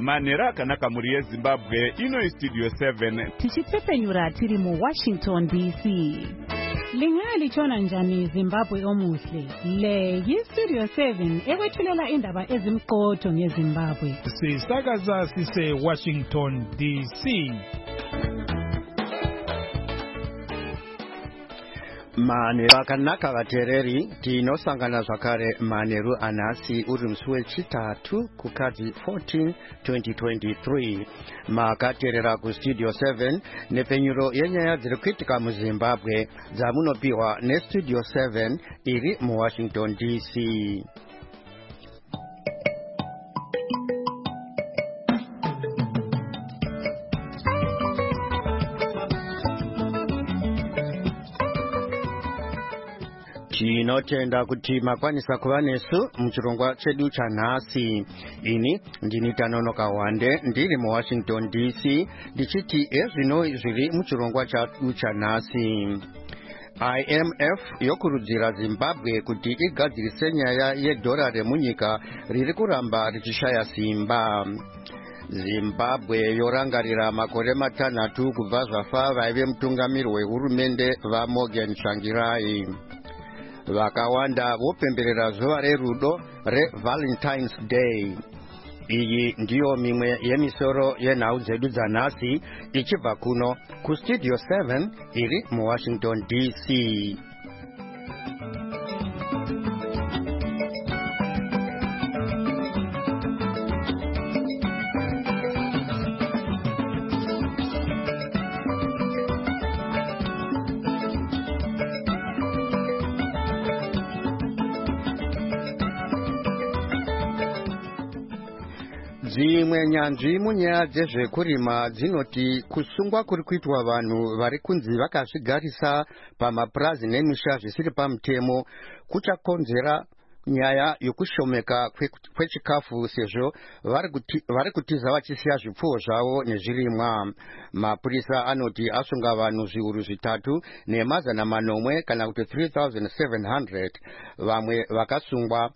manhero akanaka mhuri yezimbabwe. Ino Studio 7 tichipfepenyura tiri muWashington DC. Lingaya lichona njani Zimbabwe omuhle? Le yiStudio 7 ekwethulela indaba ezimqotho ngeZimbabwe. Sisakaza sise Washington DC. Manhero akanaka vateereri, tinosangana zvakare manheru anhasi uri musi wechitatu kukadzi 14 2023. Makateerera kuStudio 7 nepenyuro yenyaya dziri kuitika muZimbabwe dzamunopiwa neStudio 7 iri muWashington DC. Tinotenda kuti makwanisa kuva nesu muchirongwa chedu chanhasi. Ini ndini Tanonoka Wande ndiri muWashington DC ndichiti ezvino zviri muchirongwa chedu chanhasi. IMF yokurudzira Zimbabwe kuti igadzirise nyaya yedhora remunyika riri kuramba richishaya simba. Zimbabwe yorangarira makore matanhatu kubva zvafa vaive mutungamiri wehurumende vaMorgan Tsvangirai. Vakawanda vopemberera zuva rerudo reValentine's Day. Iyi ndiyo mimwe yemisoro yenhau dzedu dzanhasi ichibva kuno kuStudio 7 iri muWashington DC. Dzimwe nyanzvi munyaya dzezvekurima dzinoti kusungwa kuri kuitwa vanhu vari kunzi vakazvigarisa pamapurazi nemisha zvisiri pamutemo kuchakonzera nyaya yokushomeka kwechikafu sezvo vari kutiza vachisiya zvipfuwo zvavo nezvirimwa. Mapurisa anoti asunga vanhu zviuru zvitatu nemazana manomwe kana kuti 3,700. Vamwe vakasungwa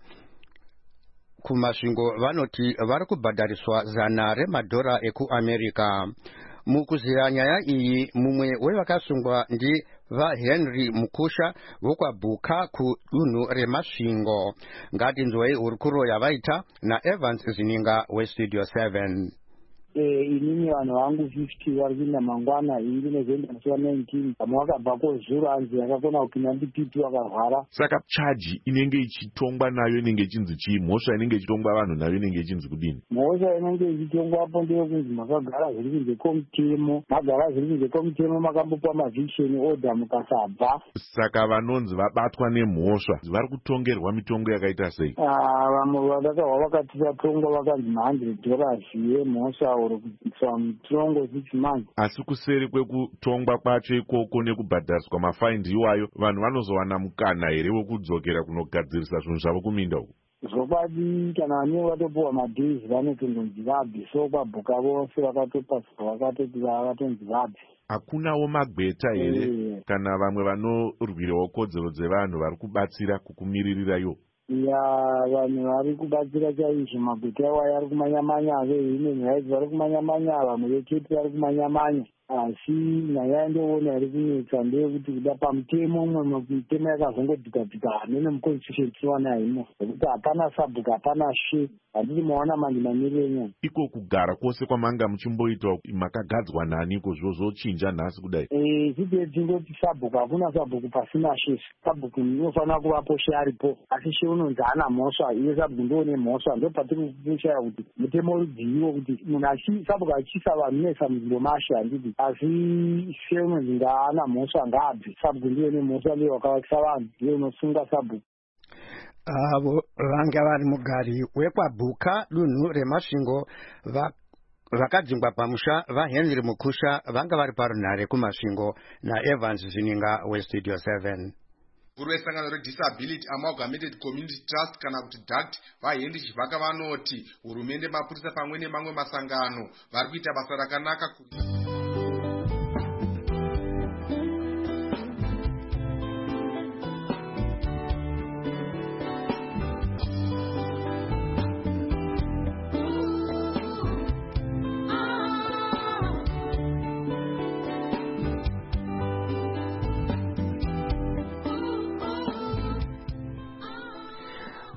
kumasvingo vanoti vari kubhadhariswa $100 ekuAmerica. Mukuziya nyaya iyi mumwe wevakasungwa ndivaHenry Mukusha vokwabhuka kudunhu remasvingo. Ngatinzwei hurukuro yavaita naEvans Zininga weStudio 7. Inini vanhu vangu 50 vari kuinda mangwana ingi November 19 vamwe vakabvako zuro hanzi yakakona kupinda ndipiti vakarwara. Saka chaji inenge ichitongwa nayo inenge ichinzi chii? Mhosva inenge ichitongwa vanhu nayo inenge ichinzi kudini? Mhosva inenge ichitongwapo ndeyokunzi makagara zviri kunze kwomutemo, magara zviri kunze kwomutemo makambopa maviction order mukasabva. Saka vanonzi vabatwa nemhosva vari kutongerwa mitongo yakaita sei? Vamwe vadakahwa vakati vatongwa vakanzi $100 yemhosva mutongo 6 months. Asi kuseri kwekutongwa kwacho ikoko nekubhadhariswa mafaindi iwayo, vanhu vanozowana mukana here wekudzokera kunogadzirisa zvinhu zvavo kuminda uku? Zvokwadi kana vanenge vatopiwa madhays vanotonzi vabve, so kwabhuka vose vakatopaswa vakatoti vakatonzi vabve. Hakunawo magweta here kana vamwe vanorwirawo kodzero dzevanhu vari kubatsira kukumiririrayo? Vanhu vari kubatsira chaizvo magweta iwayo ari kumanyamanya, vehuman rights vari kumanyamanya, vamwe vechepi vari kumanyamanya. Asi nyaya yandoona iri kunetsa ndeyekuti kuda pamutemo umwe mitemo yakazongodhikadhika hamene muconstitution tiwana imo zvokuti hapana sabhuku hapana she handiti maona mandi mamiriro enyaya. Iko kugara kwose kwamanga muchimboita makagadzwa naniko zvozochinja nhasi kudai? Chite tingoti sabhuku hakuna sabhuku pasina she. Sabhuku inofanira kuvapo she aripo, asi she unonzi hana mhosva, iye sabhuku ndoone mhosva. Ndopatiri kushaya kuti mutemo udziyiwo kuti munhu sabhuku achiisa vanhu nesa munzvimbo mashe handiti, asi she unonzi ngaana mhosva ngaabve. Sabhuku ndiye nemhosva ndiye wakavakisa vanhu, ndiye unosunga sabhuku. Avo vanga vari mugari wekwabhuka dunhu remasvingo vakadzingwa pamusha vaHenry Mukusha vanga vari parunhare kumasvingo naEvans Zininga weStudio 7. Mukuru wesangano reDisability Amalgamated Community Trust kana kuti DACT vaHenry Chivhaka vanoti hurumende, mapurisa pamwe nemamwe masangano vari kuita basa rakanaka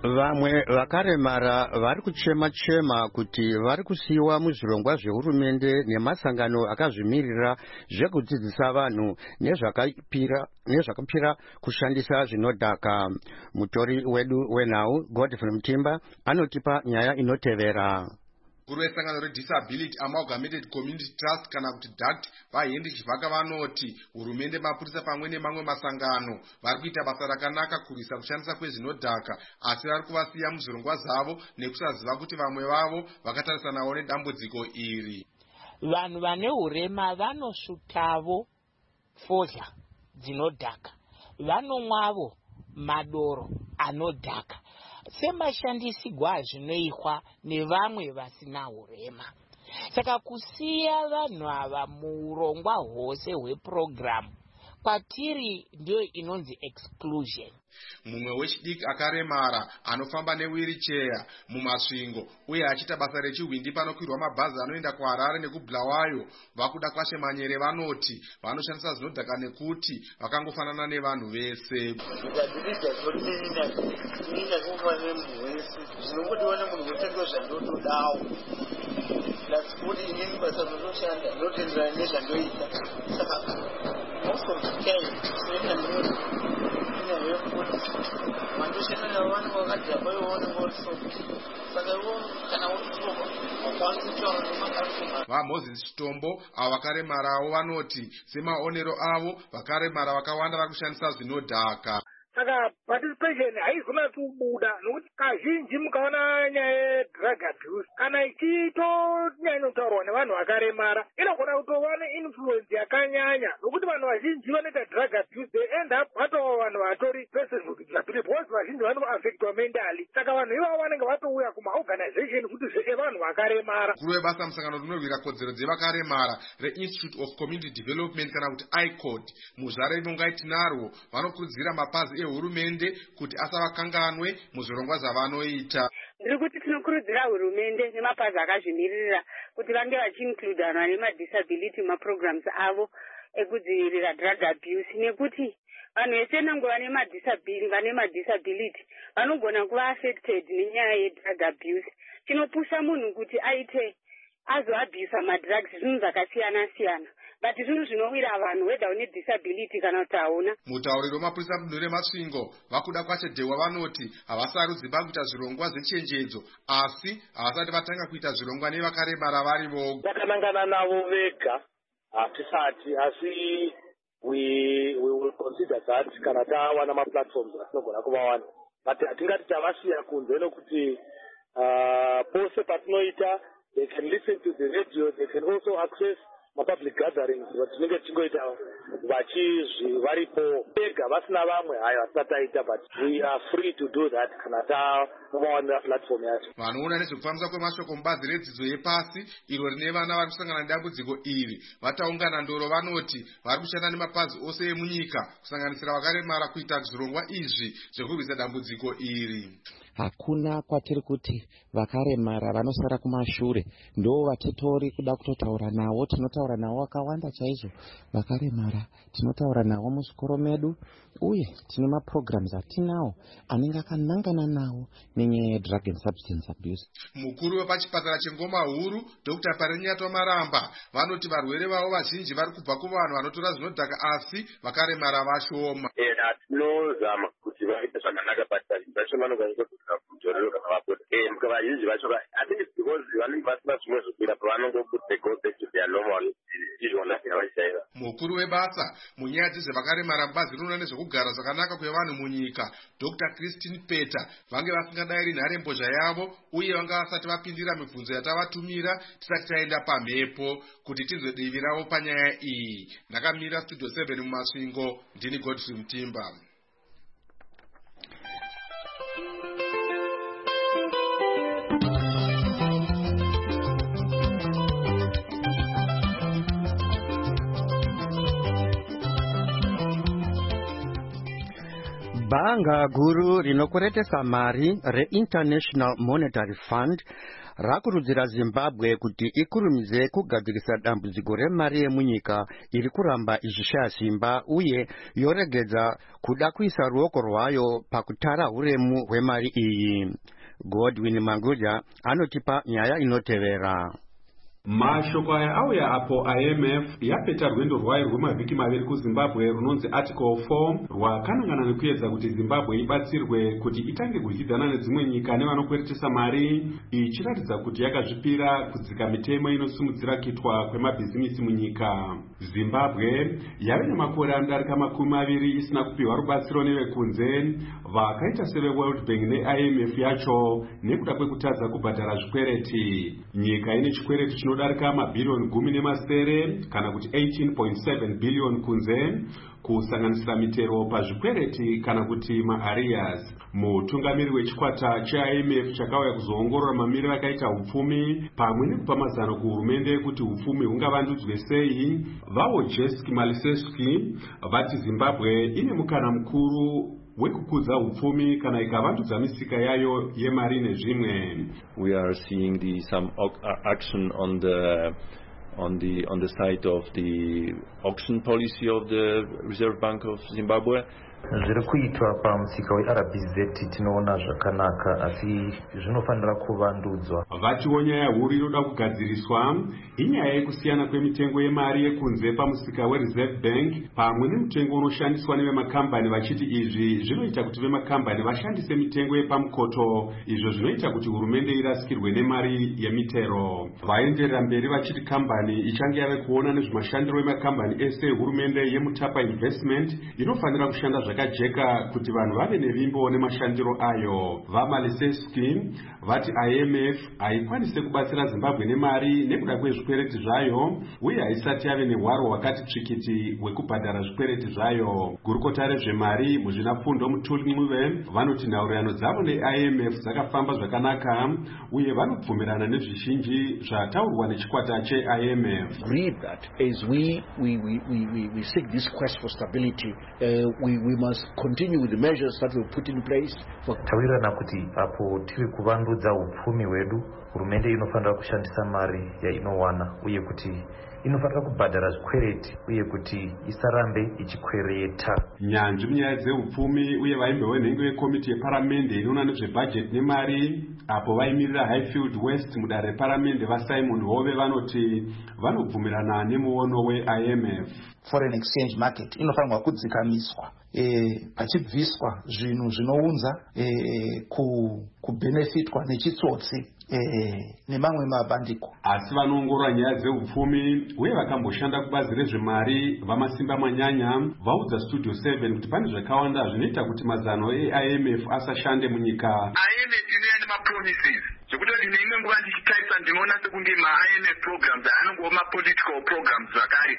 vamwe vakaremara vari kuchema kuti vari kusiyiwa muzvirongwa zvehurumende nemasangano akazvimirira zvekudzidzisa vanhu nezvakapira kushandisa zvinodhaka. Mutori wedu wenhau Godfrey Mutimba anotipa nyaya inotevera. Mukuru wesangano redisability amalgamated community trust kana kuti DACT vaHenry Chivhaka vanoti hurumende, mapurisa pamwe nemamwe masangano vari kuita basa rakanaka kurwisa kushandisa kwezvinodhaka, asi vari kuvasiya muzvirongwa zvavo nekusaziva kuti vamwe vavo vakatarisanawo nedambudziko iri. Vanhu vane hurema vanosvutavo fodya dzinodhaka, vanomwavo madoro anodhaka semashandisigwa azvinoitwa nevamwe vasina hurema. Saka kusiya vanhu ava muurongwa hwose hwepurogiramu kwatiri ndio inonzi exclusion. Mumwe wechidiki akaremara anofamba newiricheya mumasvingo uye achiita basa rechihwindi panokwirwa mabhazi anoenda kuHarare nekubulawayo, vakuda kwashemanyere vanoti vanoshandisa zvinodhaka nekuti vakangofanana nevanhu vese. VaMoses Chitombo avo vakaremarawo vanoti semaonero avo vakaremara vakawanda vari kushandisa zvinodhaka. Saka participation haizona kubuda nokuti kazhinji mukaona nyaya yedrug abuse kana ichitonyanya kutaurwa nevanhu vakaremara inogona kutova neinfluence yakanyanya nokuti vanhu vazhinji vanoita drug abuse they end up vatova vanhu vatori persons with disability because vazhinji vanoaffectwa mentally. Saka vanhu ivavo vanenge vatouya kumaorganization kuti zvevanhu vakaremara. Mukuru webasa musangano rinorwira kodzero dzevakaremara reInstitute of Community Development kana kuti ICOD muzvare rinongai tinarwo vanokurudzira mapazi hurumende kuti asavakanganwe muzvirongwa zvavanoita. Ndiri kuti tinokurudzira hurumende nemapazi akazvimirira kuti vange vachiinclude vanhu vane madisability maprograms avo ekudzivirira drug abuse, nekuti vanhu vese nango vane madisability vanogona kuva affected nenyaya yedrug abuse. Chinopusha munhu kuti azoabhisa madrugs zvinhu zvakasiyana siyana, but zvinhu zvinowira vanhu whether une disability kana kuti hauna. Mutauriro wemapurisa mudunhu remasvingo vakuda kwachedhewa vanoti havasarudzi pakuita zvirongwa zvechenjedzo, asi havasati vatanga kuita zvirongwa nevakaremara vari voga. Takanangana navo vega hatisati, asi we will consider that kana tawana maplatforms atinogona kuvawana, but hatingati tavasiya kunze nokuti pose patinoita they can listen to the radio, they can also access public gatherings vatinenge tichingoita varipo vega vasina vamwe hayo vasataita, but we are free to do that kana tavawana platform yacho. Vanoona nezvekufambisa kwemashoko mubazi redzidzo yepasi iro rine vana vari kusangana nedambudziko iri vataungana ndoro vanoti vari kushanda nemapazi ose emunyika kusanganisira vakaremara kuita zvirongwa izvi zvekurwisa dambudziko iri. Hakuna kwatiri kuti vakaremara vanosara kumashure ndo vatitori kuda kutotaura navo. Tinotaura navo vakawanda chaizvo vakaremara, tinotaura navo muzvikoro medu uye tine maprograms atinawo anenge akanangana nawo nenyaya yedrug and substance abuse. Mukuru wepachipatara cheNgoma Huru Dr. Parinyato Maramba vanoti varwere vavo vazhinji vari kubva kuvanhu vanotora zvinodhaka asi vakaremara vashoma. Tinozama kuti vaite zvakanaka patari vacho vanogona kutorero kana vapota vazhinji vacho I think it's because vanenge vasina zvimwe zvokuita pavanongobude go back to their normal izvona yavaishaira. Mukuru webasa munyaya dzezvevakaremara mubazi rinoona nezvekugara zvakanaka kwevanhu munyika Dr. Christine Peter vange vasingadayiri nharembozha yavo uye vanga vasati vapindira mibvunzo yatavatumira tisati taenda pamhepo kuti tinzwe divi ravo panyaya iyi. Ndakamira studio 7 mumasvingo, ndini Godfrey Mutimba. bhanga guru rinokuretesa mari reInternational Monetary Fund rakurudzira Zimbabwe kuti ikurumidze kugadzirisa dambudziko remari yemunyika iri kuramba ichishaya simba uye yoregedza kuda kuisa ruoko rwayo pakutara uremu hwemari iyi. Godwin Manguja anotipa nyaya inotevera. Mashoko aya auya apo IMF yapeta rwendo rwayo rwemavhiki maviri kuZimbabwe runonzi Article 4 rwakanangana nekuedza kuti Zimbabwe ibatsirwe kuti itange kudyidzana nedzimwe nyika nevanokweretesa mari, ichiratidza kuti yakazvipira kudzika mitemo inosimudzira kuitwa kwemabhizinisi munyika. Zimbabwe yave nemakore anodarika 20 isina kupiwa rubatsiro nevekunze vakaita seve World Bank neIMF yacho nekuda kwekutadza kubhadhara zvikwereti. Nyika ine chikwereti chinodarika mabhirioni 10 kana kuti 18.7 billion kunze, kusanganisira mitero pazvikwereti kana kuti maarias. Mutungamiri wechikwata cheIMF chakauya kuzoongorora mamiriro akaita upfumi pamwe nekupa mazano kuhurumende kuti upfumi hungavandudzwe sei, vawo Jeski Maliseski vati Zimbabwe ine mukana mukuru wekukudza upfumi kana ikavandudza misika yayo yemari nezvimwe. We are seeing some action on the side of the auction policy of the Reserve Bank of Zimbabwe. Zviri kuitwa pamusika weRBZ tinoona zvakanaka, asi zvinofanira kuvandudzwa. Vatiwo nyaya huru inoda kugadziriswa inyaya yekusiyana kwemitengo yemari yekunze pamusika weReserve Bank pamwe nemutengo unoshandiswa nevemakambani, vachiti izvi zvinoita kuti vemakambani vashandise mitengo yepamukoto, izvo zvinoita kuti hurumende irasikirwe nemari yemitero. Vaenderera mberi vachiti kambani ichange yave kuona nezvemashandiro emakambani ese hurumende yeMutapa Investment inofanira kushanda zvakajeka kuti vanhu vave nevimbo nemashandiro ayo. VaMaliseski vati IMF haikwanise kubatsira Zimbabwe nemari nekuda kwezvikwereti zvayo uye haisati yave nehwaro hwakati tsvikiti hwekubhadhara zvikwereti zvayo. Gurukota rezvemari muzvinafundo Mutuli Muve vanoti nhaurirano dzavo neIMF dzakafamba zvakanaka uye vanobvumirana nezvizhinji zvataurwa nechikwata cheIMF. Read that as we seek this quest for stability, we must continue with the measures that we put in place. Tawirirana kuti apo tiri kuvandudza upfumi hwedu, hurumende inofanira kushandisa mari yainowana uye kuti inofanira kubhadhara zvikwereti uye kuti isarambe ichikwereta. Nyanzvi munyaya dzeupfumi uye vaimbe venhengo yekomiti yeparamende inoona nezvebhajeti nemari apo vaimirira Highfield West mudare reparamende vaSimon Hove vanoti vanobvumirana nemuono weIMF. Foreign exchange market inofanirwa kudzikamiswa pachibviswa zvinhu zvinounza kubenefitwa nechitsotsi nemamwe mabandiko. Asi vanoongorora nyaya dzeupfumi uye vakamboshanda kubazi rezvemari vamasimba manyanya vaudza Studio 7 kuti pane zvakawanda zvinoita kuti mazano eIMF asashande munyika. IMF inoya nemapromises zvekutoti neimwe nguva ndichitarisa ndinoona sekunge maIMF programs anongova mapolitical programs zvakare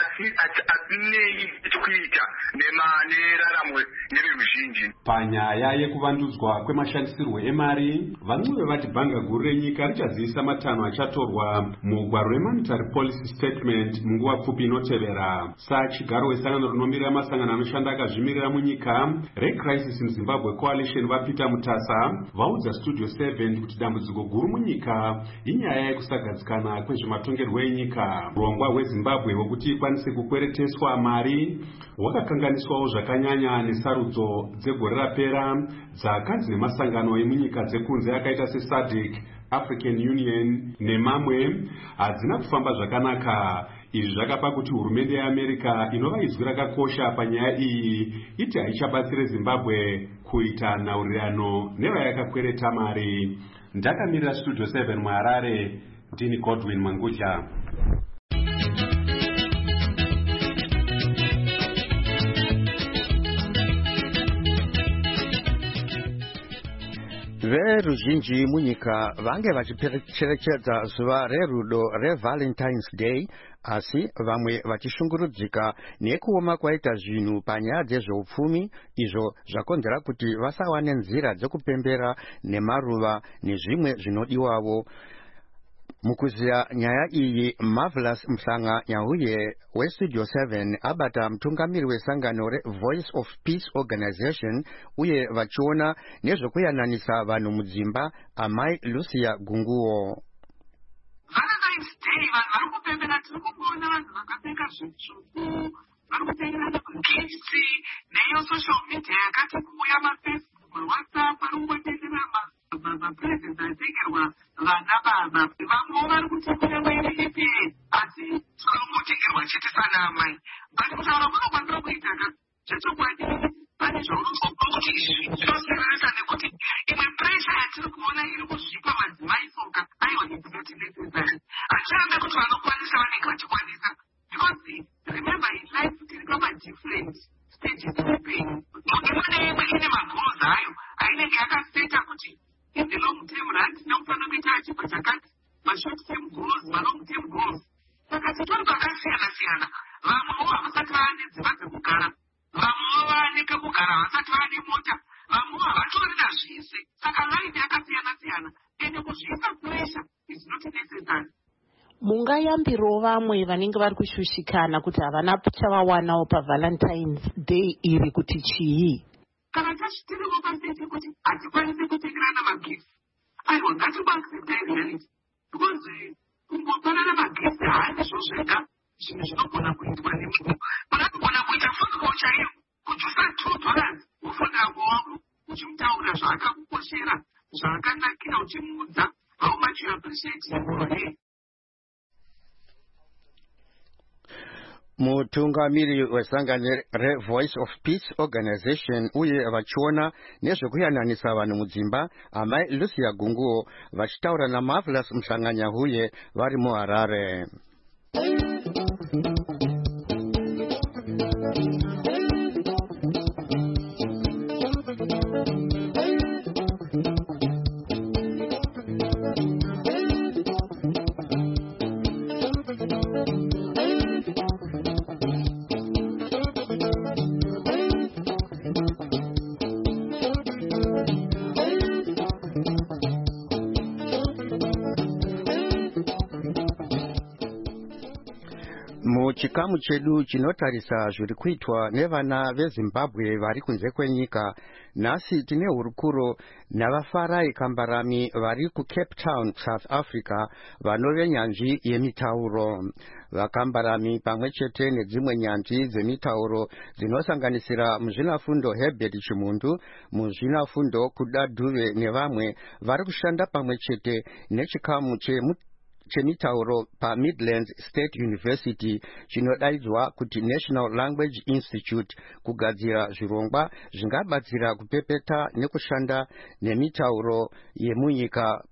asinei chekuita neraramo yeruzhinji. Panyaya yekuvandudzwa kwemashandisirwo emari, vamwe vati bhanga guru renyika richazivisa matanho achatorwa mugwaro reMonetary Policy Statement munguva pfupi inotevera. Sachigaro wesangano rinomirira masangano anoshanda akazvimirira munyika reCrisis in Zimbabwe Coalition vaPeter Mutasa vaudza Studio 7 kuti dambudziko guru munyika inyaya yekusagadzikana kwezvematongerwo enyika. Urongwa hweZimbabwe hwekuti ikwanise kukwereteswa mari hwakakanganiswawo zvakanyanya nesarudzo dzegore rapera dzakanzi nemasangano emunyika dzekunze akaita seSADC, African Union nemamwe hadzina kufamba zvakanaka. Izvi zvakapa kuti hurumende yeAmerica inova izwi rakakosha panyaya iyi iti haichabatsire Zimbabwe kuita nhaurirano nevayakakwereta mari. Ndakamirira Studio 7 muHarare, ndini Godwin Manguja. Veruzhinji munyika vange vachicherechedza zuva rerudo reValentine's Day, asi vamwe vachishungurudzika nekuoma kwaita zvinhu panyaya dzezveupfumi izvo zvakonzera kuti vasawane nzira dzekupembera nemaruva nezvimwe zvinodiwawo. Mukuziya nyaya iyi Marvelous Msanga Nyahuye weStudio 7 abata mtungamiri wesangano Voice of Peace Organization uye vachiona nezvekuyananisa vanhu mudzimba amai Lucia Gunguo. Valentine's Day vanhu vari kupembera, tiri kuona vanhu vakapfeka zvitsvuku vari kupemberana magifts neyo social media yakati kuuya maFacebook, WhatsApp vari kungotendera mapresents atengerwa vana baba. Vamwewo vari kutekura mairi ipi asi tikangotengerwa chete sana amai. Asi kutaura kunokwanisa kuita zvechokwadi pane zvaunotsvaka kuti izvi zvinosereresa nekuti imwe pressure yatiri kuona iri kuzvipa madzimai soka aiwa idzinotidetsedzana. Hatirambe kuti vanokwanisa vanenge vachikwanisa, because remember in life tiri different stages of pain. Imwe neimwe ine magoals ayo ainenge yakaseta kuti in the long term run tinofanira kuita achipa chakati, mashort term goals, malong term goals. Saka titori pakasiyana siyana. Vamwewo havasati vaane dzimba dzekugara, vamwewo vaane kekugara havasati vaane mota, vamwewo havatorina zvese. Saka life yakasiyana siyana ende kuzviisa pressure izvinotidetsedzana. Mungayambirawo vamwe vanenge vari kushushikana kuti havana chavawanawo paValentine's Day iri kuti chii? Kana tachitiriwo paseti kuti hatikwanisi kutengerana magifts, aiwa ngatibaacceptai reality, because kungopanana magifts haandizvo zvega zvinhu zvinogona kuitwa nemunhu. Unogona kuita phone chaiyo kubvisa $2 mufundango wako uchimutaura zvaakakukoshera, zvaakanakira, uchimuudza how much you appreciate him. Mutungamiri wesangano Voice of Peace Organization uye vachiona nezvekuyananisa vanhu mudzimba amai Lucia Gunguo vachitaura naMarvelous Msanga Nyahuye vari muHarare. Muchikamu chedu chinotarisa zviri kuitwa nevana veZimbabwe vari kunze kwenyika. Nhasi tine hurukuro navafarai Kambarami vari kuCape Town, South Africa, vanove nyanzvi yemitauro. Vakambarami pamwe chete nedzimwe nyanzvi dzemitauro dzinosanganisira muzvinafundo Herbert Chimundu, muzvinafundo Kuda Dhuve nevamwe vari kushanda pamwe chete nechikamu chemitauro paMidlands State University chinodaidzwa kuti National Language Institute kugadzira zvirongwa zvingabatsira kupepeta nekushanda nemitauro yemunyika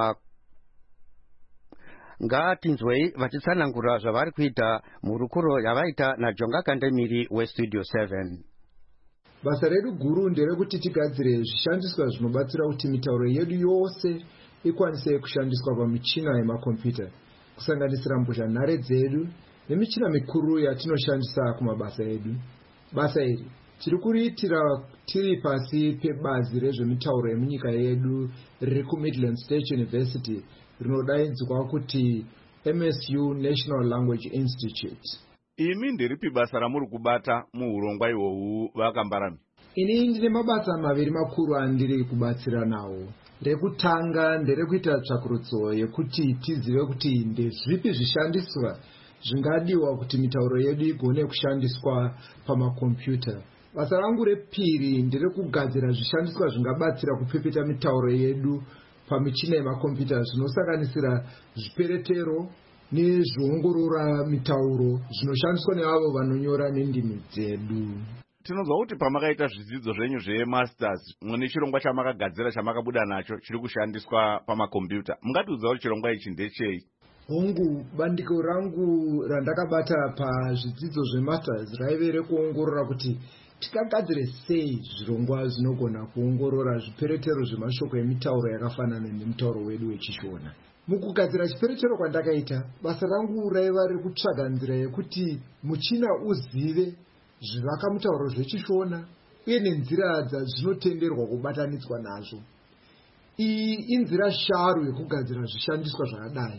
ngatinzwei vachitsanangura zvavari kuita murukuro yavaita naJonga Kandemiri weStudio 7. Basa redu guru nderekuti tigadzire zvishandiswa zvinobatsira kuti mitauro yedu yose ikwanise kushandiswa pamichina yemakombiyuta, kusanganisira mbozhanhare dzedu nemichina mikuru yatinoshandisa kumabasa edu. Basa iri tiri kuriitira tiri pasi pebazi rezvemitauro yemunyika yedu riri kuMidland State University rinodaidzwa kuti MSU National Language Institute. Imi ndiripi basa ramuri kubata muhurongwa ihwohwu Vakambarami? Ini ndine mabasa maviri makuru andiri kubatsira nawo. Rekutanga nderekuita tsvakurudzo yekuti tizive kuti ndezvipi zvishandiswa zvingadiwa kuti mitauro yedu igone kushandiswa pamakombiyuta. Basa rangu repiri nderekugadzira zvishandiswa zvingabatsira kupepeta mitauro yedu pamichina yemakombiyuta zvinosanganisira zviperetero nezvoongorora mitauro zvinoshandiswa neavo vanonyora nendimi dzedu. Tinonzwa kuti pamakaita zvidzidzo zvenyu zvemasters mune chirongwa chamakagadzira chamakabuda nacho chiri kushandiswa pamakombiyuta. Mungatiudza kuti chirongwa ichi ndechei? Hongu, bandiko rangu randakabata pazvidzidzo zvemasters raive rekuongorora kuti tikagadzire sei zvirongwa zvinogona kuongorora zviperetero zvemashoko emitauro yakafanana nemutauro wedu wechishona. Mukugadzira chiperetero kwandakaita, basa rangu raiva rekutsvaga nzira yekuti muchina uzive zvivaka mutauro zvechishona uye nenzira dzazvinotenderwa kubatanidzwa nazvo. Iyi inzira sharu yekugadzira zvishandiswa zvakadai.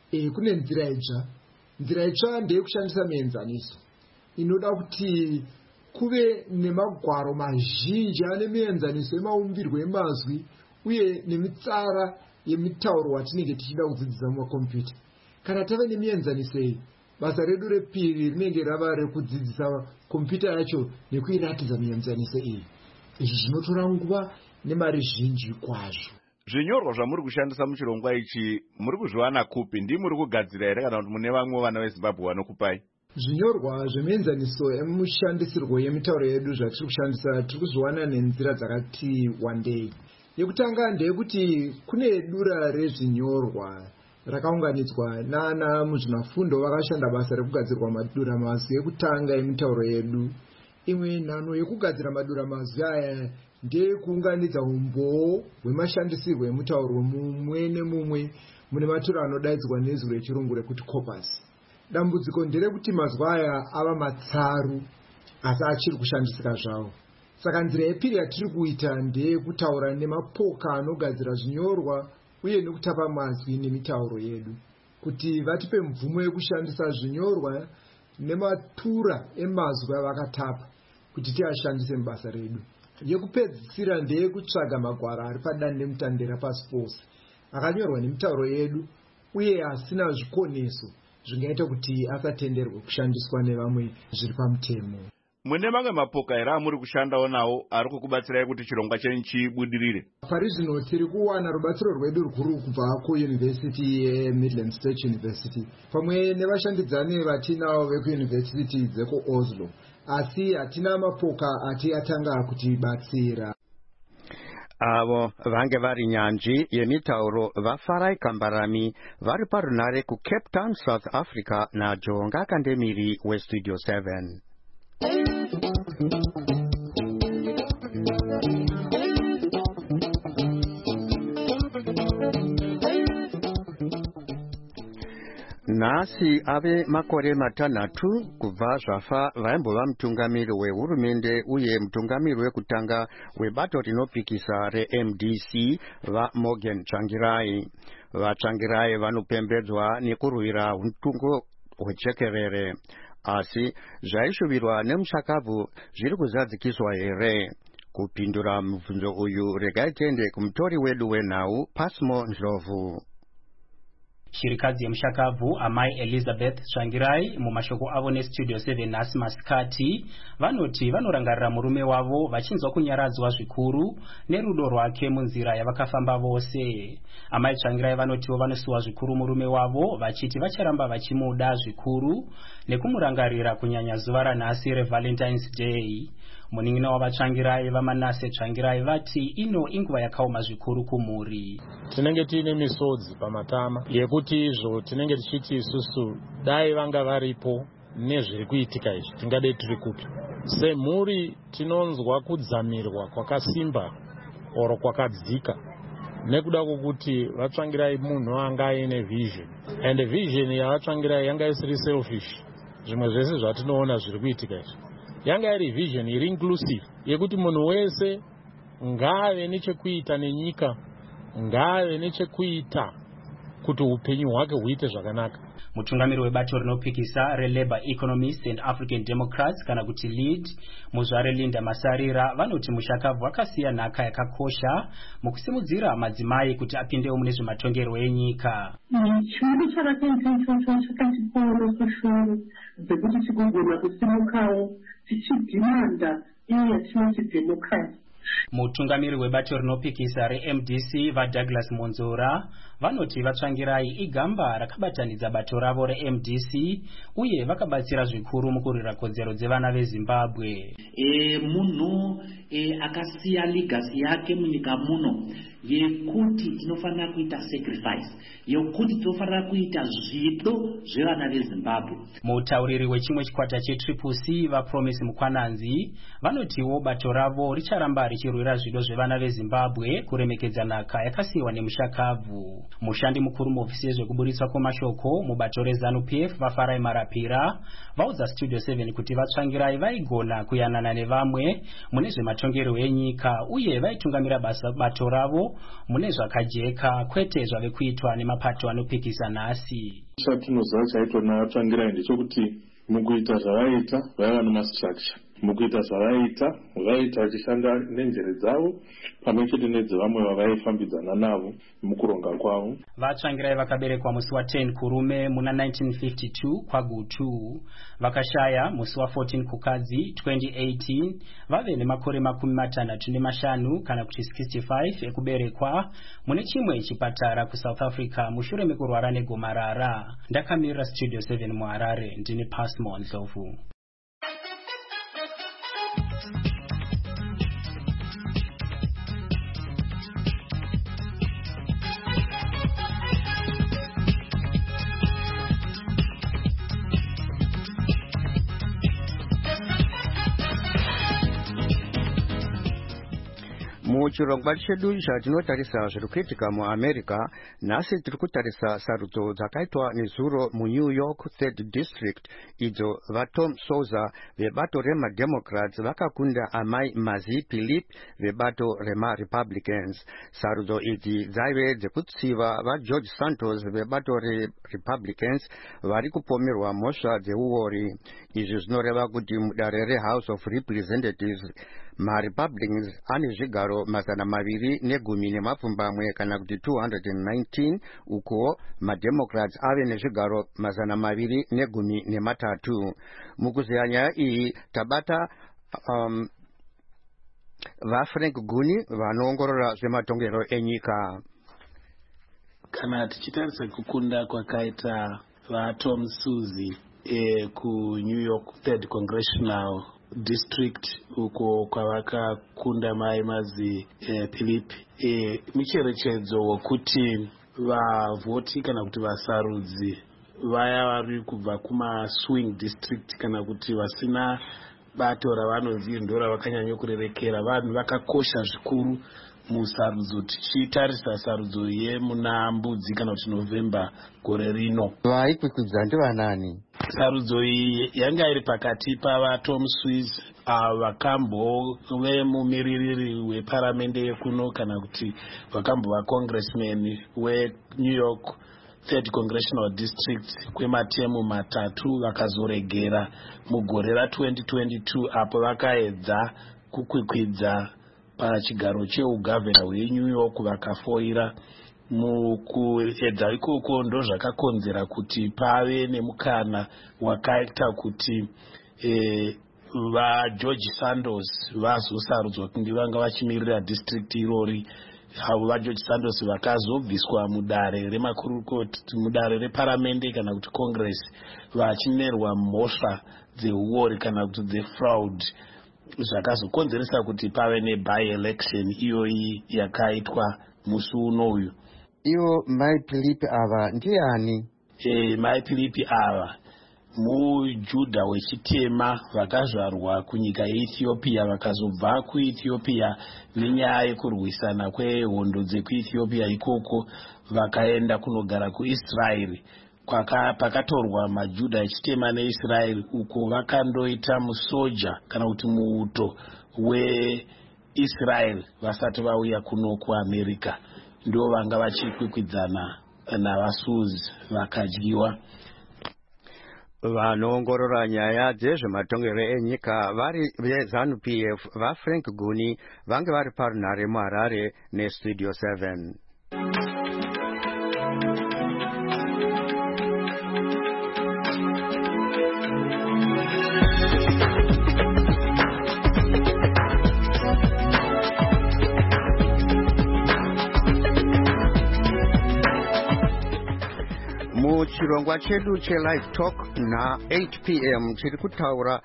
kune nzira itsva ndeyekushandisa mienzaniso inoda kuti kuve nemagwaro mazhinji ane mienzaniso emaumbirwo emazwi uye nemitsara yemitauro watinenge tichida kudzidzisa mumakombiyuta. Kana tave nemienzaniso iyi, basa redu repiri rinenge rava rekudzidzisa kompiyuta yacho nekuiratidza mienzaniso iyi. Izvi zvinotora nguva nemari zhinji kwazvo. Zvinyorwa zvamuri kushandisa muchirongwa ichi muri kuzviwana kupi? Ndimuri kugadzira here kana kuti mune vamwe vana veZimbabwe vanokupai? Zvinyorwa zvemienzaniso emushandisirwo yemitauro yedu zvatiri kushandisa tiri kuzviwana nenzira dzakati wandei. Yekutanga ndeyekuti kune dura rezvinyorwa rakaunganidzwa nana muzvinafundo vakashanda basa rekugadzirwa madura mazwi ekutanga emitauro yedu. Imwe nhano yekugadzira madura mazwi aya ndeyekuunganidza umboo hwemashandisirwo emutauro mumwe nemumwe mune maturo anodaidzwa nezwi rechirungu rekuti corpus. Dambudziko nderekuti mazwi aya ava matsaru asi achiri kushandisika zvawo. Saka nzira yepiri yatiri kuita ndeyekutaura nemapoka anogadzira zvinyorwa uye nekutapa mazwi nemitauro yedu kuti vatipe mvumo yekushandisa zvinyorwa nematura emazwi avakatapa kuti tiashandise mubasa redu. Yekupedzisira ndeyekutsvaga magwaro ari padandemutande rapasi pose akanyorwa nemitauro yedu uye asina zvikoneso zvingaita kuti asatenderwe kushandiswa nevamwe zviri pamutemo. Mune mamwe mapoka here amuri kushandawo nawo ari kukubatsirai kuti chirongwa chenyu chibudirire? Pari zvino tiri kuwana rubatsiro rwedu rukuru kubva kuyunivhesiti yeMidland State University pamwe nevashandidzani vatinavo vekuyunivhesiti dzekuOslo, asi hatina mapoka ati atanga kutibatsira. Avo vange vari nyanzvi yemitauro vaFarai Kambarami vari parunare kuCape Town, South Africa naJonga Kandemiri weStudio 7. Nhasi ave makore matanhatu kubva zvafa vaimbova mutungamiri wehurumende uye mutungamiri wekutanga webato rinopikisa reMDC vaMorgan Tsvangirai. VaTsvangirai vanopembedzwa nekurwira utungo hwechekerere, asi zvaishuvirwa nemushakabvu zviri kuzadzikiswa here? Kupindura mubvunzo uyu regai tiende kumutori wedu wenhau Pasmo Ndlovu. Shirikadzi yemushakabvu amai Elizabeth Tsvangirai mumashoko avo neStudio 7 nhasi masikati vanoti vanorangarira murume wavo vachinzwa kunyaradzwa zvikuru nerudo rwake munzira yavakafamba vose. Amai Tsvangirai vanotiwo vanosiwa zvikuru murume wavo vachiti vacharamba vachimuda zvikuru nekumurangarira kunyanya zuva ranhasi reValentine's Day. Munin'ina wavaTsvangirai vaManase Tsvangirai vati ino inguva yakaoma zvikuru kumhuri. Tinenge tiine misodzi pamatama yekuti izvo tinenge tichiti isusu dai vanga varipo nezviri kuitika izvi tingadei tiri kupi. Semhuri tinonzwa kudzamirwa kwakasimba oro kwakadzika nekuda kwokuti vaTsvangirai munhu anga aine vision, and vision yavaTsvangirai yanga isiri selfish. Zvimwe zvese zvatinoona zviri kuitika izvi yanga iri vision iri inclusive yekuti munhu wese ngaave nechekuita nenyika, ngaave nechekuita kuti upenyu hwake huite zvakanaka. Mutungamiri webato rinopikisa reLabour Economists and African Democrats kana kuti LEAD muzvare Linda Masarira vanoti mushakabvu wakasiya nhaka yakakosha mukusimudzira madzimai kuti apindewo mune zvematongerwo enyika. Chido chakachiporo kushuru dzekuti chikugona kusimukawo tichidhimanda iye yatinoti democracy. Mutungamiri webato rinopikisa reMDC vaDouglas Monzora vanoti vaTsvangirai igamba rakabatanidza bato ravo reMDC uye vakabatsira zvikuru mukurwira kodzero dzevana veZimbabwe. Munhu akasiya legacy yake munyika muno yekuti tinofanira kuita sacrifice, yekuti tinofanira kuita zvido zvevana veZimbabwe. Mutauriri wechimwe chikwata cheTriple C vaPromise Mukwananzi vanotiwo bato ravo richaramba richirwira zvido zvevana veZimbabwe kuremekedza nhaka yakasiyiwa nemushakabvu. Mushandi mukuru muofisi yezvekuburitswa kwemashoko mubato reZANU-PF vaFarai Marapira vaudza Studio 7 kuti vatsvangirai vaigona kuyanana nevamwe mune zvematongerwo enyika uye vaitungamira bato ravo mune zvakajeka kwete zvave kuitwa nemapato anopikisa nhasi. Chatinoziva chaitwa navatsvangirai ndechekuti mukuita zvavaita vaiva nemastructure, mukuita zvavaita vachishanda nenjere dzavo pamwe chete nedzevamwe vavaifambidzana navo mukuronga kwavo. Vatsvangirai vakaberekwa musi wa10 kurume muna 1952 kwaGutu, vakashaya musi wa14 kukadzi 2018, vave nemakore 65 kana kuti 65 ekuberekwa mune chimwe chipatara kuSouth Africa mushure mekurwara negomarara. Ndakamirira Studio 7 muHarare, ndini Pasmo Ndlovu. Muchirongwa chedu chatinotarisa zviri kuitika muAmerica, nhasi tiri kutarisa sarudzo dzakaitwa nezuro muNew York 3rd District idzo vaTom Souza vebato remademocrats vakakunda amai Mazi Philip vebato remaRepublicans. Sarudzo idzi dzaive dzekutsiva vaGeorge Santos vebato reRepublicans vari kupomerwa mhosva dzeuori. Izvi zvinoreva kuti mudare reHouse of Representatives maRepublicans ane zvigaro 210 kana kuti 219 uko maDemocrats ave nezvigaro 213. Mukuziya nyaya iyi tabata vaFrank Guni vanoongorora zvematongero enyika. Kana tichitarisa kukunda kwakaita vaTom Suzi kuNew York 3rd Congressional District uko kwavakakunda mai Mazi Philip, mucherechedzo wekuti vavhoti kana kuti vasarudzi vaya vari kubva kumaswing district kana kuti vasina bato ravanonzi ndo ravakanyanya kurerekera, vanhu vakakosha zvikuru musarudzo. Tichitarisa sarudzo yemuna Mbudzi kana kuti November gore rino, vaikwikwidza ndivanani? Sarudzo iyi yanga iri pakati pavaTom Suze vakambove mumiririri weparamende yekuno kana kuti vakambova congressman weNew York 3rd Congressional District kwematemu 3 vakazoregera mugore ra2022 apo vakaedza kukwikwidza pachigaro cheugavhena hweNew York vakafoira. Mukuedza ikoko ndo zvakakonzera kuti pave nemukana wakaita kuti vaGeorge Santos vazosarudzwa kunge vanga vachimirira district irori. Havo vaGeorge Santos vakazobviswa mudare remakurukoti, mudare reparamende kana kuti congress, vachinerwa mhosva dzeuori kana kuti dzefraud, zvakazokonzeresa kuti pave neby election iyoyi yakaitwa musi unoyu. Ivo mai Philip ava ndiani? Mai Philip ava mujudha wechitema vakazvarwa kunyika yeEthiopia, vakazobva kuEthiopia nenyaya yekurwisana kwehondo dzekuEthiopia ikoko vakaenda kunogara kuIsrael, pakatorwa majudha echitema neIsrael uko vakandoita musoja kana kuti muuto weIsrael vasati vauya kuno kuAmerica. Ndo vanga vachikwikwidzana navaSuze vakadyiwa. Vanoongorora nyaya dzezvematongero enyika vari veZANU-PF vaFrank Guni vange vari parunhare muHarare neStudio 7. Muchirongwa chedu cheLive Talk na 8 p.m. chiri kutaura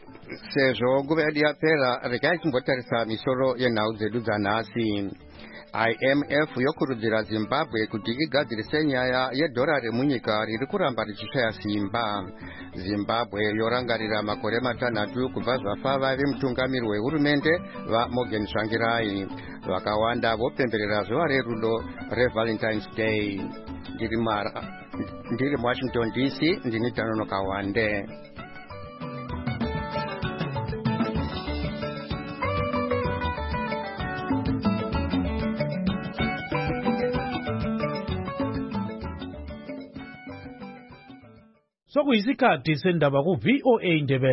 sezvo nguva yedu yapera, regai timbotarisa misoro yenhau dzedu dzanhasi. IMF yokurudzira Zimbabwe kuti igadzirise nyaya yedhorari munyika riri kuramba richishaya simba. Zimbabwe yorangarira makore matanhatu kubva zvafa vaive mutungamiri wehurumende vaMorgan Tsvangirai. Vakawanda vopemberera zuva rerudo reValentine's Day. Ndiri muWashington DC, ndini Tanonoka Wande. Sokuyisikhathi sendaba ku VOA Ndebele.